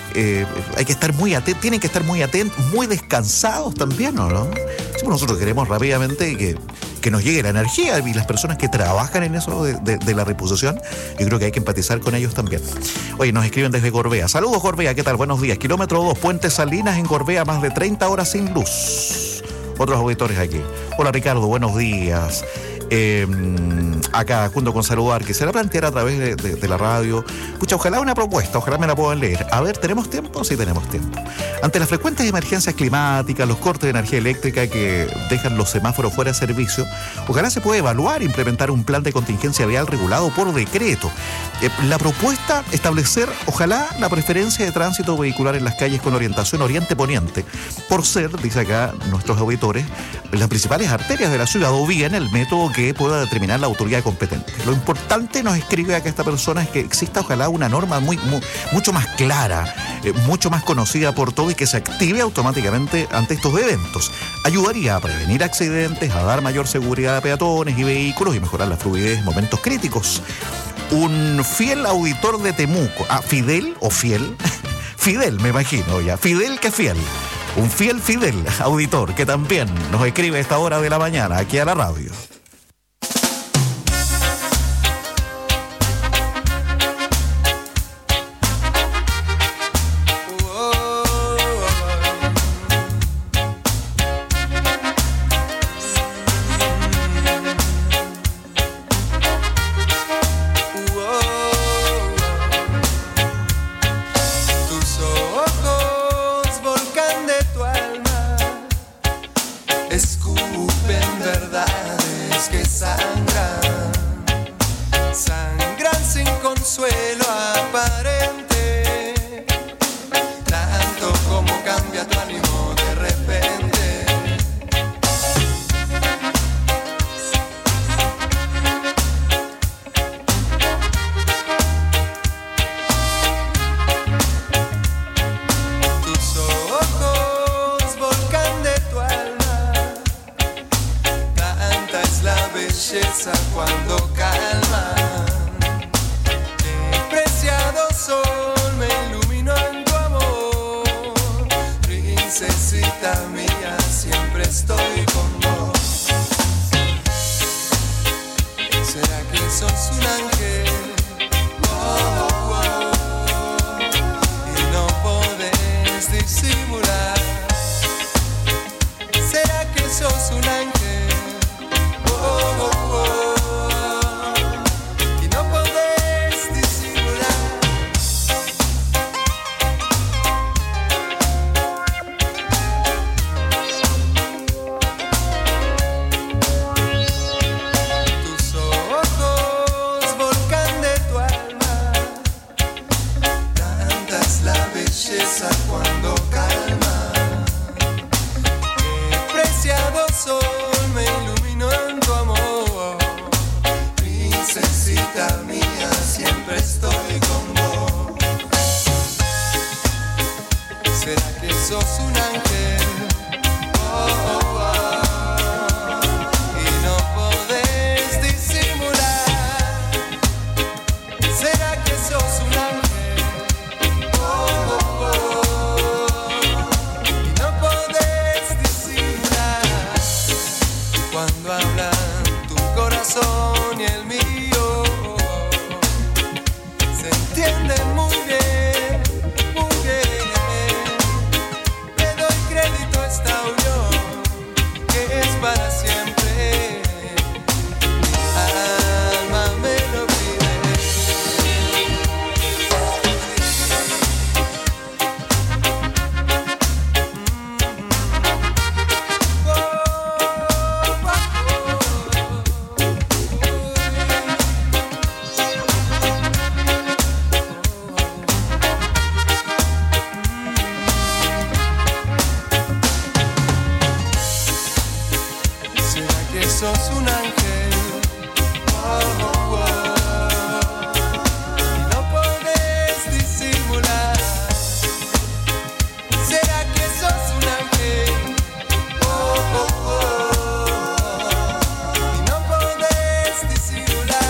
S1: eh, hay que estar muy atentos, tienen que estar muy atentos, muy descansados también, ¿o no? Si nosotros queremos rápidamente que, que nos llegue la energía, y las personas que trabajan en eso de, de, de la reposición, yo creo que hay que empatizar con ellos también. Oye, nos escriben desde Gorbea. Saludos, Gorbea, ¿qué tal? Buenos días. Kilómetro dos, Puente Salinas en Gorbea, más de treinta horas sin luz. Otros auditores aquí. Hola, Ricardo, buenos días. Eh, acá, junto con saludar, que se la planteara a través de, de, de la radio. Pucha, ojalá una propuesta, ojalá me la puedan leer. A ver, ¿tenemos tiempo? Sí, tenemos tiempo. Ante las frecuentes emergencias climáticas, los cortes de energía eléctrica que dejan los semáforos fuera de servicio, ojalá se pueda evaluar e implementar un plan de contingencia vial regulado por decreto. Eh, la propuesta, establecer, ojalá, la preferencia de tránsito vehicular en las calles con orientación oriente-poniente, por ser, dice acá nuestros auditores, las principales arterias de la ciudad, o bien el método que pueda determinar la autoridad competente. Lo importante, nos escribe acá esta persona, es que exista ojalá una norma muy, muy mucho más clara, eh, mucho más conocida por todo y que se active automáticamente ante estos eventos. Ayudaría a prevenir accidentes, a dar mayor seguridad a peatones y vehículos y mejorar la fluidez en momentos críticos. Un fiel auditor de Temuco, ah, Fidel o fiel, Fidel me imagino ya, Fidel que fiel. Un fiel Fidel auditor que también nos escribe a esta hora de la mañana aquí a la radio.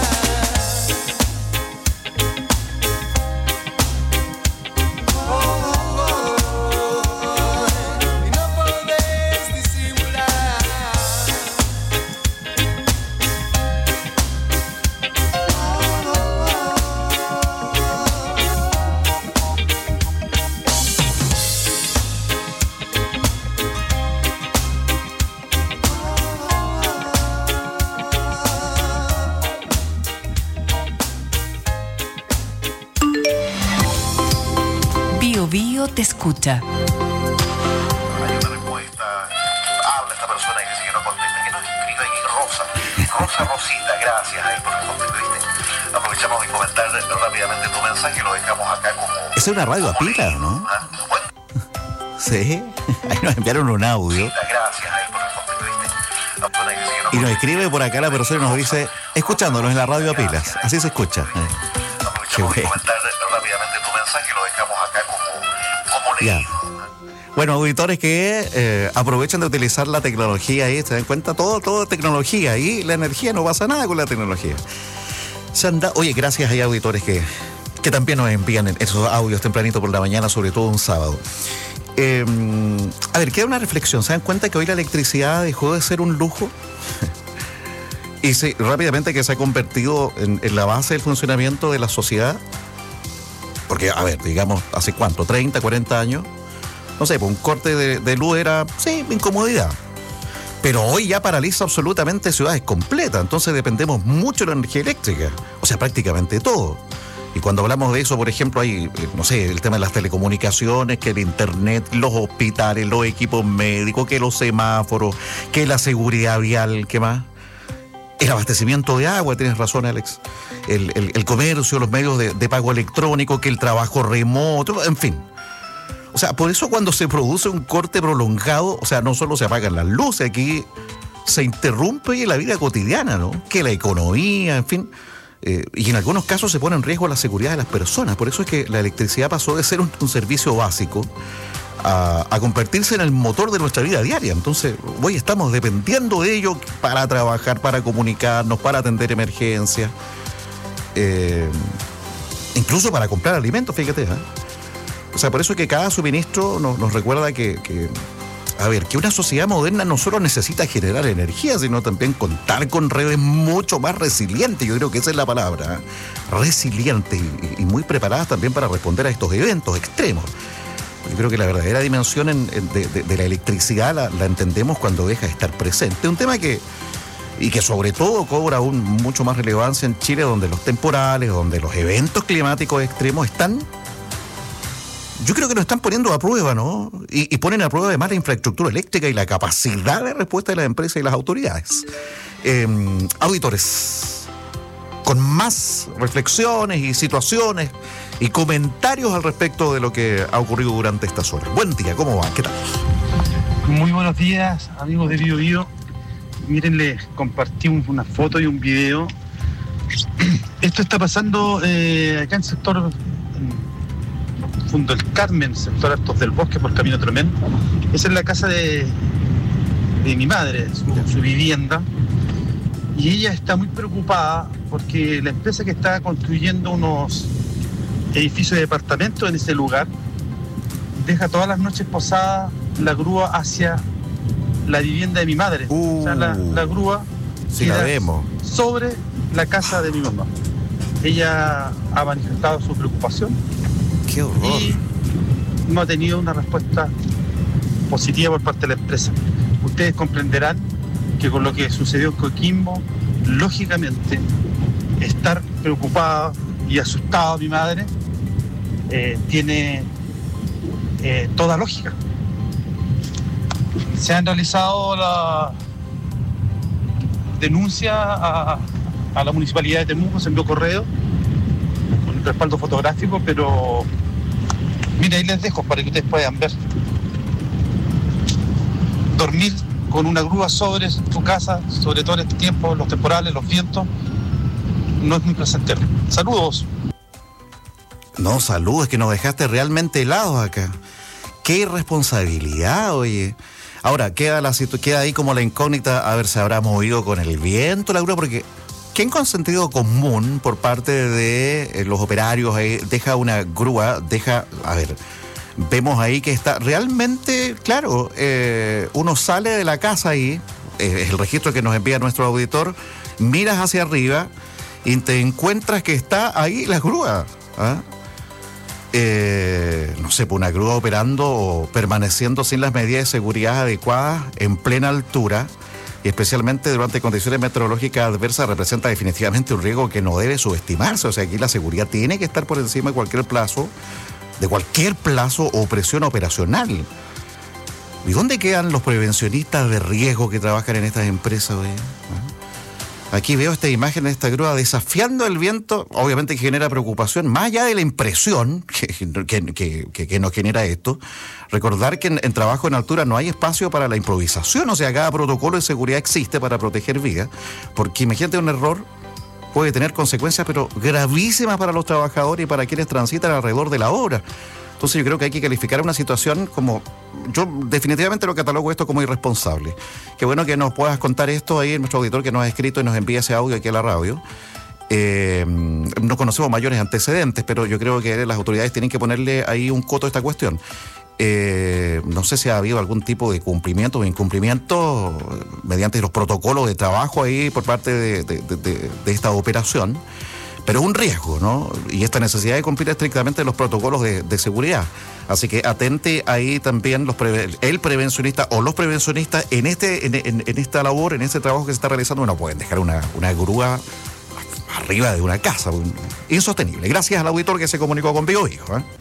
S10: Oh,
S3: Bio te escucha.
S1: Rosa Rosita, gracias ahí por el aprovechamos de comentar rápidamente tu mensaje y lo dejamos acá como... Esa es una radio a pila, ¿no? Sí, ahí nos enviaron un audio. Gracias ahí por el y nos escribe por acá la persona y nos dice, escuchándonos en la radio a pilas, así se escucha. Aprovechamos de comentar rápidamente tu mensaje y lo dejamos acá como, como leído. Bueno, auditores que eh, aprovechan de utilizar la tecnología ahí, se dan cuenta, todo, todo tecnología y la energía, no pasa nada con la tecnología. Se anda, oye, gracias, hay auditores que, que también nos envían esos audios tempranito por la mañana, sobre todo un sábado. Eh, a ver, queda una reflexión, ¿se dan cuenta que hoy la electricidad dejó de ser un lujo? Y se, rápidamente que se ha convertido en, en la base del funcionamiento de la sociedad. Porque, a ver, digamos, ¿hace cuánto? ¿treinta, cuarenta años? No sé, pues un corte de, de luz era, sí, incomodidad. Pero hoy ya paraliza absolutamente ciudades completas, entonces dependemos mucho de la energía eléctrica, o sea, prácticamente todo. Y cuando hablamos de eso, por ejemplo, hay, no sé, el tema de las telecomunicaciones, que el internet, los hospitales, los equipos médicos, que los semáforos, que la seguridad vial, ¿qué más? El abastecimiento de agua, tienes razón, Alex. El, el, el comercio, los medios de, de pago electrónico, que el trabajo remoto, en fin. O sea, por eso cuando se produce un corte prolongado, o sea, no solo se apagan las luces, aquí se interrumpe la vida cotidiana, ¿no? Que la economía, en fin. Eh, y en algunos casos se pone en riesgo la seguridad de las personas. Por eso es que la electricidad pasó de ser un, un servicio básico a, a convertirse en el motor de nuestra vida diaria. Entonces, hoy estamos dependiendo de ello para trabajar, para comunicarnos, para atender emergencias, eh, incluso para comprar alimentos, fíjate, ¿eh? O sea, por eso es que cada suministro nos, nos recuerda que, que, a ver, que una sociedad moderna no solo necesita generar energía, sino también contar con redes mucho más resilientes. Yo creo que esa es la palabra, ¿eh? Resiliente y, y muy preparadas también para responder a estos eventos extremos. Yo creo que la verdadera dimensión en, en, de, de, de la electricidad la, la entendemos cuando deja de estar presente. Un tema que, y que sobre todo cobra aún mucho más relevancia en Chile, donde los temporales, donde los eventos climáticos extremos están... Yo creo que nos están poniendo a prueba, ¿no? Y, y ponen a prueba además la infraestructura eléctrica y la capacidad de respuesta de las empresas y las autoridades. Eh, auditores, con más reflexiones y situaciones y comentarios al respecto de lo que ha ocurrido durante estas horas. Buen día, ¿cómo va? ¿Qué tal?
S18: Muy buenos días, amigos de Bio Bio. Miren, les compartí una foto y un video. Esto está pasando eh, acá en el sector... Fundo El Carmen, sector Altos del Bosque, por Camino Tremendo. Esa es la casa de, de mi madre, su, su vivienda. Y ella está muy preocupada porque la empresa que está construyendo unos edificios de departamentos en ese lugar deja todas las noches posada la grúa hacia la vivienda de mi madre. Uh, o sea, la, la grúa
S1: sí, la vemos.
S18: Sobre la casa de mi mamá. Ella ha manifestado su preocupación.
S1: ¡Qué horror!
S18: Y no ha tenido una respuesta positiva por parte de la empresa. Ustedes comprenderán que con lo que sucedió en Coquimbo, lógicamente, estar preocupada y asustada mi madre eh, tiene eh, toda lógica. Se han realizado la denuncia a, a la Municipalidad de Temuco, se envió correo con respaldo fotográfico, pero mira, ahí les dejo para que ustedes puedan ver. Dormir con una grúa sobre tu casa, sobre todo en este tiempo, los temporales, los vientos, no es muy placentero. Saludos.
S1: No, saludos, que nos dejaste realmente helados acá. Qué irresponsabilidad, oye. Ahora, queda, la, queda ahí como la incógnita, a ver, ¿se habrá movido con el viento la grúa? Porque ¿quién con sentido común por parte de eh, los operarios ahí deja una grúa, deja, a ver, vemos ahí que está realmente, claro, eh, uno sale de la casa ahí, eh, es el registro que nos envía nuestro auditor, miras hacia arriba y te encuentras que está ahí la grúa, ¿ah? Eh, no sé, por una grúa operando o permaneciendo sin las medidas de seguridad adecuadas en plena altura, y especialmente durante condiciones meteorológicas adversas, representa definitivamente un riesgo que no debe subestimarse. O sea, aquí la seguridad tiene que estar por encima de cualquier plazo, de cualquier plazo o presión operacional. ¿Y dónde quedan los prevencionistas de riesgo que trabajan en estas empresas hoy? ¿Ah? Aquí veo esta imagen de esta grúa desafiando el viento, obviamente que genera preocupación, más allá de la impresión que, que, que, que nos genera esto. Recordar que en, en trabajo en altura no hay espacio para la improvisación, o sea, cada protocolo de seguridad existe para proteger vidas, porque imagínate, un error puede tener consecuencias, pero gravísimas para los trabajadores y para quienes transitan alrededor de la obra. Entonces yo creo que hay que calificar una situación como... Yo definitivamente lo catalogo esto como irresponsable. Qué bueno que nos puedas contar esto ahí, nuestro auditor que nos ha escrito y nos envía ese audio aquí a la radio. Eh, no conocemos mayores antecedentes, pero yo creo que las autoridades tienen que ponerle ahí un coto a esta cuestión. Eh, no sé si ha habido algún tipo de cumplimiento o incumplimiento mediante los protocolos de trabajo ahí por parte de, de, de, de esta operación. Pero es un riesgo, ¿no? Y esta necesidad de cumplir estrictamente los protocolos de, de seguridad. Así que atente ahí también los preve, el prevencionista o los prevencionistas en este en, en, en esta labor, en este trabajo que se está realizando. No pueden dejar una, una grúa arriba de una casa. Insostenible. Gracias al auditor que se comunicó con Bio Hijo, ¿eh?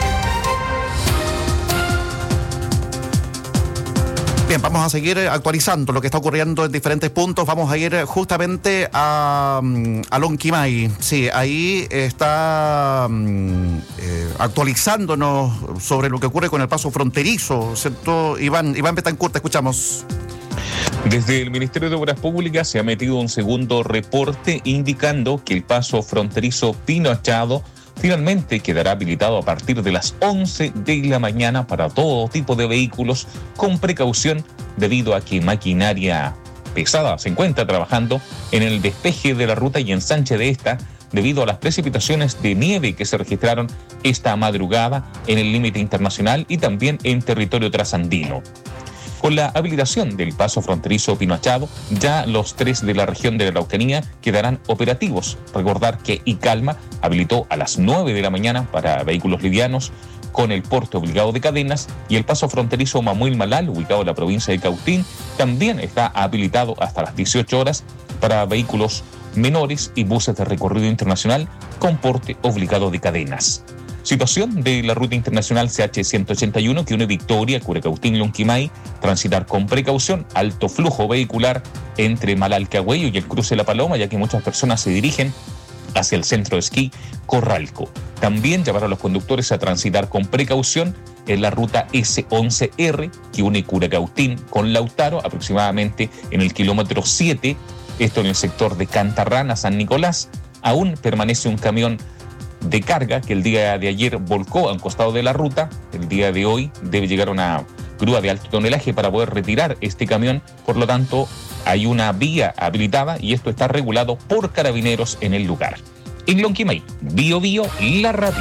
S1: Bien, vamos a seguir actualizando lo que está ocurriendo en diferentes puntos. Vamos a ir justamente a, a Lonquimay. Sí, ahí está eh, actualizándonos sobre lo que ocurre con el paso fronterizo, ¿cierto? Iván, Iván Betancourt, te escuchamos.
S19: Desde el Ministerio de Obras Públicas se ha metido un segundo reporte indicando que el paso fronterizo Pino Achado finalmente quedará habilitado a partir de las once de la mañana para todo tipo de vehículos, con precaución debido a que maquinaria pesada se encuentra trabajando en el despeje de la ruta y ensanche de esta debido a las precipitaciones de nieve que se registraron esta madrugada en el límite internacional y también en territorio trasandino. Con la habilitación del paso fronterizo Pino Achado, ya los tres de la región de la Araucanía quedarán operativos. Recordar que Icalma habilitó a las nueve de la mañana para vehículos livianos con el porte obligado de cadenas, y el paso fronterizo Mamuil Malal, ubicado en la provincia de Cautín, también está habilitado hasta las dieciocho horas para vehículos menores y buses de recorrido internacional con porte obligado de cadenas. Situación de la ruta internacional C H ciento ochenta y uno que une Victoria, Curacautín y Lonquimay, transitar con precaución, alto flujo vehicular entre Malalcahuello y el cruce de La Paloma, ya que muchas personas se dirigen hacia el centro de esquí Corralco. También llamar a los conductores a transitar con precaución en la ruta ese once erre que une Curacautín con Lautaro, aproximadamente en el kilómetro siete, esto en el sector de Cantarrán a San Nicolás. Aún permanece un camión de carga que el día de ayer volcó a un costado de la ruta. El día de hoy debe llegar una grúa de alto tonelaje para poder retirar este camión. Por lo tanto, hay una vía habilitada y esto está regulado por carabineros en el lugar. En Lonquimay, Bio Bio, la radio.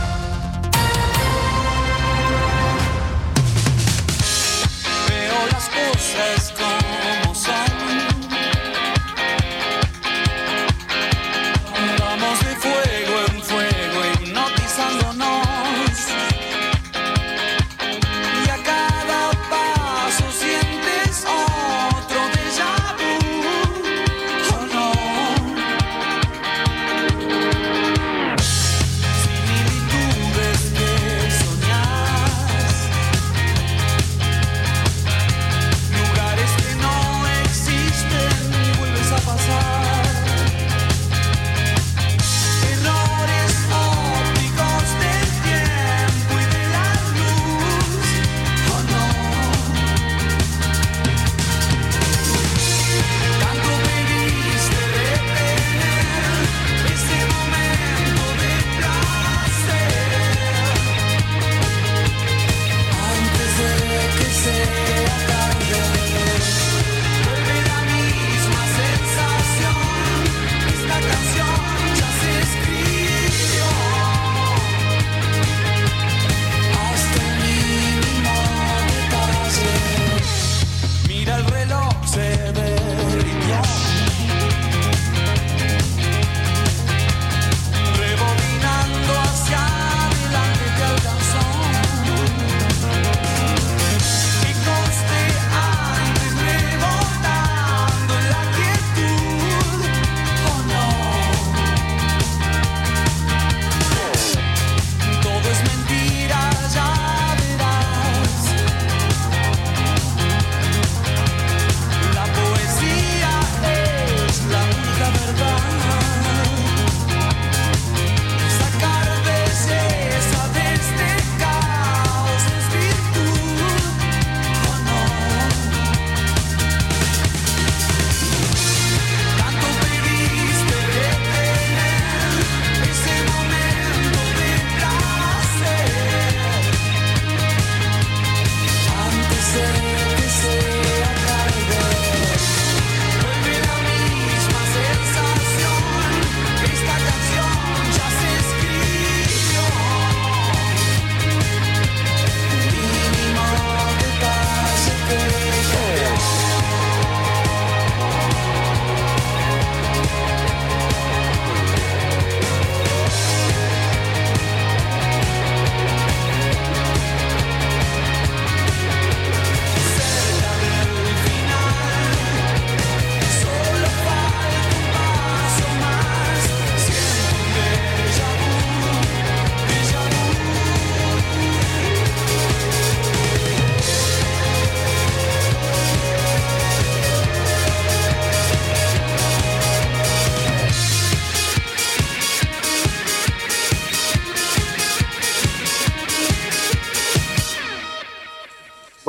S10: Veo las cosas como son. Vamos de fuego en fuego hipnotizándonos. Y a cada paso sientes otro déjà vu. Oh no. Sin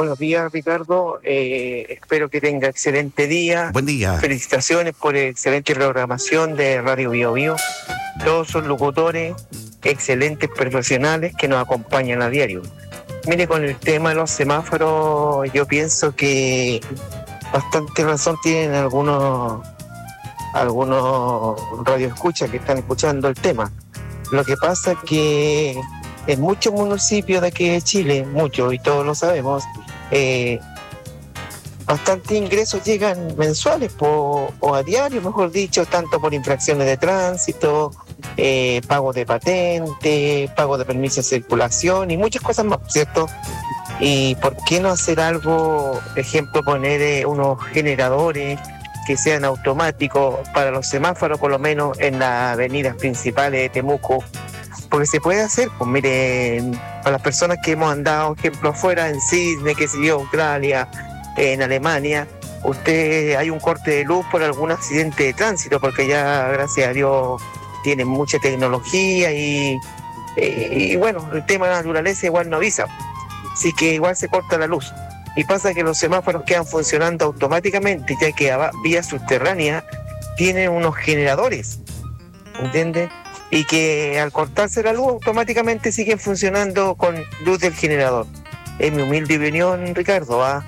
S20: buenos días, Ricardo. Eh, espero que tenga excelente día.
S1: Buen día.
S20: Felicitaciones por excelente programación de Radio Bio Bio. Todos son locutores, excelentes profesionales que nos acompañan a diario. Mire, con el tema de los semáforos, yo pienso que bastante razón tienen algunos, algunos radioescuchas que están escuchando el tema. Lo que pasa es que en muchos municipios de aquí de Chile, muchos, y todos lo sabemos, eh, bastantes ingresos llegan mensuales po, o a diario, mejor dicho, tanto por infracciones de tránsito, eh, pago de patente, pago de permiso de circulación y muchas cosas más, ¿cierto? ¿Y por qué no hacer algo, ejemplo, poner eh, unos generadores que sean automáticos para los semáforos, por lo menos en las avenidas principales de Temuco? Porque se puede hacer, pues miren, a las personas que hemos andado, ejemplo, afuera, en Sydney, qué sé yo, Australia, en Alemania, usted hay un corte de luz por algún accidente de tránsito, porque ya, gracias a Dios, tienen mucha tecnología y, y, y bueno, el tema de la naturaleza igual no avisa, así que igual se corta la luz. Y pasa que los semáforos quedan funcionando automáticamente, ya que a vía subterránea tienen unos generadores, ¿entiendes? Y que al cortarse la luz automáticamente siguen funcionando con luz del generador. Es mi humilde opinión, Ricardo, ¿ah?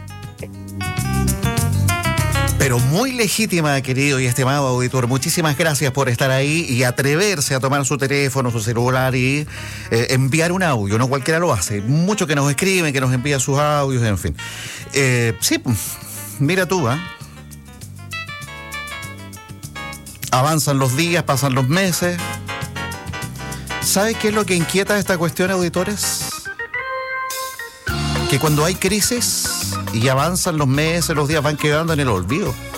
S1: Pero muy legítima, querido y estimado auditor. Muchísimas gracias por estar ahí y atreverse a tomar su teléfono, su celular y eh, enviar un audio. No cualquiera lo hace. Muchos que nos escriben, que nos envían sus audios, en fin. Eh, sí, mira tú, ¿ah? ¿eh? Avanzan los días, pasan los meses. ¿Sabes qué es lo que inquieta esta cuestión, auditores? Que cuando hay crisis y avanzan los meses, los días van quedando en el olvido.